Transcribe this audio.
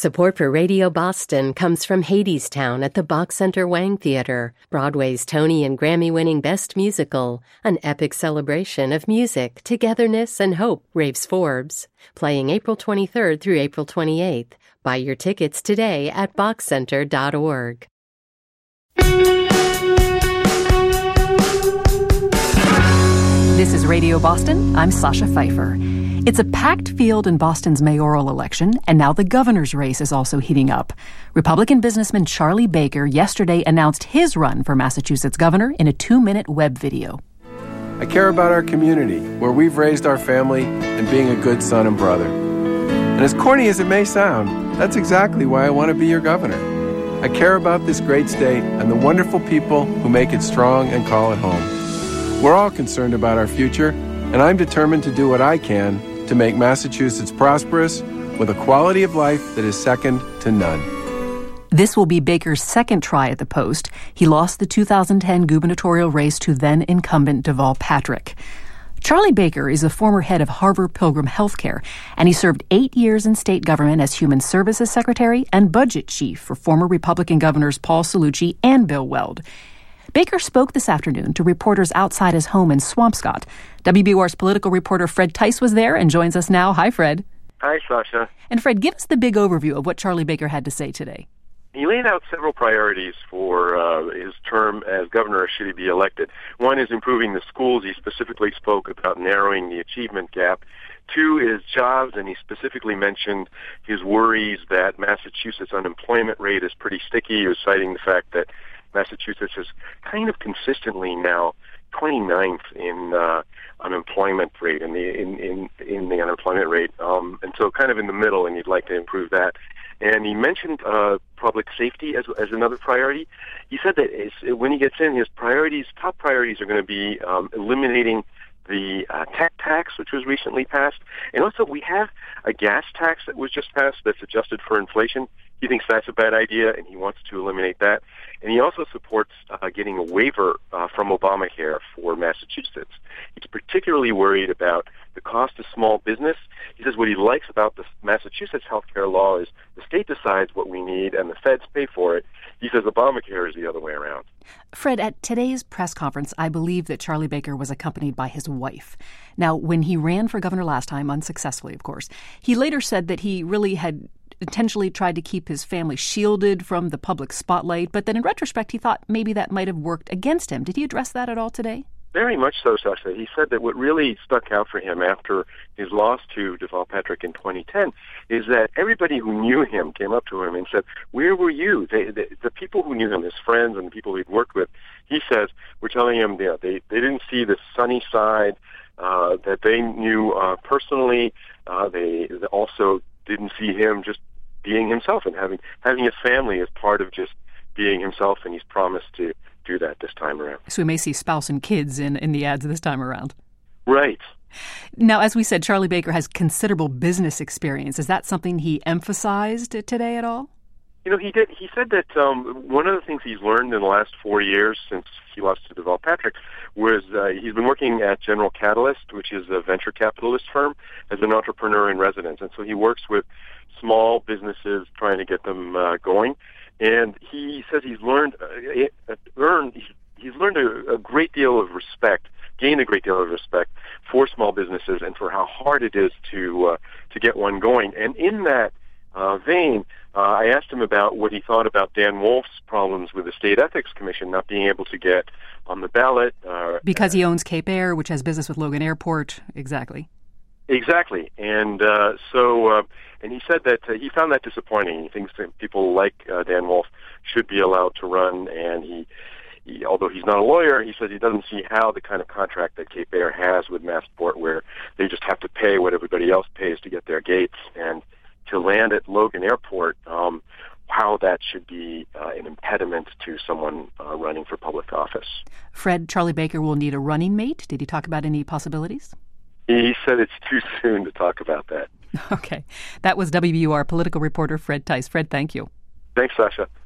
Support for Radio Boston comes from Hadestown at the Bach Center Wang Theater, Broadway's Tony and Grammy-winning Best Musical, an epic celebration of music, togetherness, and hope, raves Forbes. Playing April 23rd through April 28th. Buy your tickets today at bachcenter.org. This is Radio Boston. I'm Sasha Pfeiffer. It's a packed field in Boston's mayoral election, and now the governor's race is also heating up. Republican businessman Charlie Baker yesterday announced his run for Massachusetts governor in a 2-minute web video. I care about our community, where we've raised our family, and being a good son and brother. And as corny as it may sound, that's exactly why I want to be your governor. I care about this great state and the wonderful people who make it strong and call it home. We're all concerned about our future, and I'm determined to do what I can to make Massachusetts prosperous with a quality of life that is second to none. This will be Baker's second try at the post. He lost the 2010 gubernatorial race to then-incumbent Deval Patrick. Charlie Baker is a former head of Harvard Pilgrim Healthcare, and he served 8 years in state government as Human Services Secretary and Budget Chief for former Republican governors Paul Cellucci and Bill Weld. Baker spoke this afternoon to reporters outside his home in Swampscott. WBUR's political reporter Fred Tice was there and joins us now. Hi, Fred. Hi, Sasha. And Fred, give us the big overview of what Charlie Baker had to say today. He laid out several priorities for his term as governor should he be elected. One is improving the schools. He specifically spoke about narrowing the achievement gap. 2 is jobs, and he specifically mentioned his worries that Massachusetts' unemployment rate is pretty sticky. He was citing the fact that Massachusetts is kind of consistently now 29th in unemployment rate, in the unemployment rate, and so kind of in the middle, and you'd like to improve that. And he mentioned public safety as another priority. He said that when he gets in, his top priorities are going to be eliminating the tech tax, which was recently passed. And also, we have a gas tax that was just passed that's adjusted for inflation. He thinks that's a bad idea, and he wants to eliminate that. And he also supports getting a waiver from Obamacare for Massachusetts. He's particularly worried about the cost of small business. He says what he likes about the Massachusetts healthcare law is the state decides what we need and the feds pay for it. He says Obamacare is the other way around. Fred, at today's press conference, I believe that Charlie Baker was accompanied by his wife. Now, when he ran for governor last time, unsuccessfully, of course, he later said that he really had intentionally tried to keep his family shielded from the public spotlight, but then in retrospect, he thought maybe that might have worked against him. Did he address that at all today? Very much so, Sasha. He said that what really stuck out for him after his loss to Deval Patrick in 2010 is that everybody who knew him came up to him and said, "Where were you?" The people who knew him, his friends and the people he'd worked with, he says, were telling him they didn't see the sunny side that they knew personally. They also didn't see him just being himself and having his family as part of just being himself, and he's promised to do that this time around. So we may see spouse and kids in the ads this time around. Right. Now, as we said, Charlie Baker has considerable business experience. Is that something he emphasized today at all? You know, he did. He said that one of the things he's learned in the last 4 years since he lost to Deval Patrick was he's been working at General Catalyst, which is a venture capitalist firm, as an entrepreneur in residence. And so he works with small businesses trying to get them going. And he says he's learned a great deal of respect, gained a great deal of respect for small businesses and for how hard it is to get one going. And in that vein, I asked him about what he thought about Dan Wolf's problems with the State Ethics Commission not being able to get on the ballot. Because he owns Cape Air, which has business with Logan Airport. Exactly. And and he said that he found that disappointing. He thinks that people like Dan Wolf should be allowed to run, and he, although he's not a lawyer, he says he doesn't see how the kind of contract that Cape Air has with Massport, where they just have to pay what everybody else pays to get their gates and to land at Logan Airport, how that should be an impediment to someone running for public office. Fred, Charlie Baker will need a running mate. Did he talk about any possibilities? He said it's too soon to talk about that. Okay. That was WBUR political reporter Fred Tice. Fred, thank you. Thanks, Sasha.